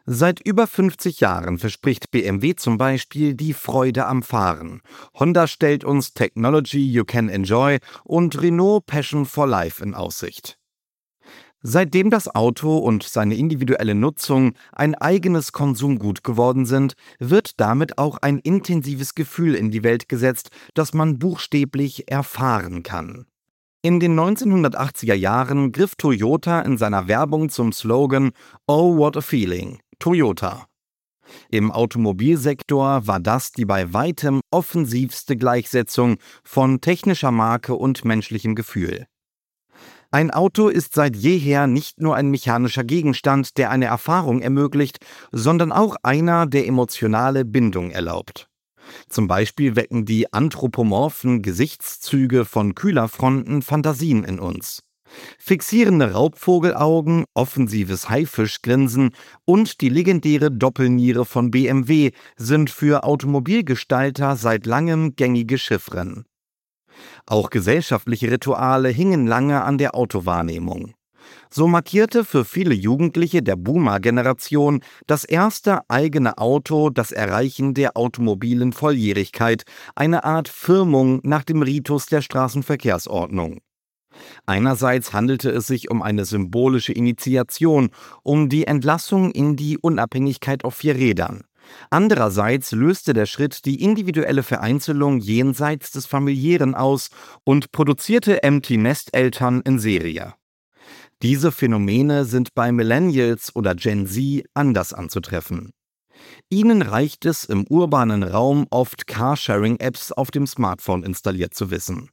Seit über 50 Jahren verspricht BMW zum Beispiel die Freude am Fahren. Honda stellt uns Technology you can enjoy und Renault Passion for Life in Aussicht. Seitdem das Auto und seine individuelle Nutzung ein eigenes Konsumgut geworden sind, wird damit auch ein intensives Gefühl in die Welt gesetzt, das man buchstäblich erfahren kann. In den 1980er Jahren griff Toyota in seiner Werbung zum Slogan „Oh, what a feeling! Toyota!“ Im Automobilsektor war das die bei weitem offensivste Gleichsetzung von technischer Marke und menschlichem Gefühl. Ein Auto ist seit jeher nicht nur ein mechanischer Gegenstand, der eine Erfahrung ermöglicht, sondern auch einer, der emotionale Bindung erlaubt. Zum Beispiel wecken die anthropomorphen Gesichtszüge von Kühlerfronten Fantasien in uns. Fixierende Raubvogelaugen, offensives Haifischgrinsen und die legendäre Doppelniere von BMW sind für Automobilgestalter seit langem gängige Chiffren. Auch gesellschaftliche Rituale hingen lange an der Autowahrnehmung. So markierte für viele Jugendliche der Boomer-Generation das erste eigene Auto das Erreichen der automobilen Volljährigkeit, eine Art Firmung nach dem Ritus der Straßenverkehrsordnung. Einerseits handelte es sich um eine symbolische Initiation, um die Entlassung in die Unabhängigkeit auf vier Rädern. Andererseits löste der Schritt die individuelle Vereinzelung jenseits des Familiären aus und produzierte Empty-Nest-Eltern in Serie. Diese Phänomene sind bei Millennials oder Gen Z anders anzutreffen. Ihnen reicht es, im urbanen Raum oft Carsharing-Apps auf dem Smartphone installiert zu wissen.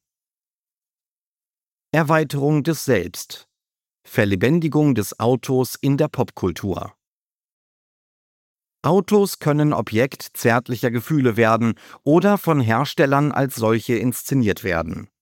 Erweiterung des Selbst. Verlebendigung des Autos in der Popkultur. Autos können Objekt zärtlicher Gefühle werden oder von Herstellern als solche inszeniert werden.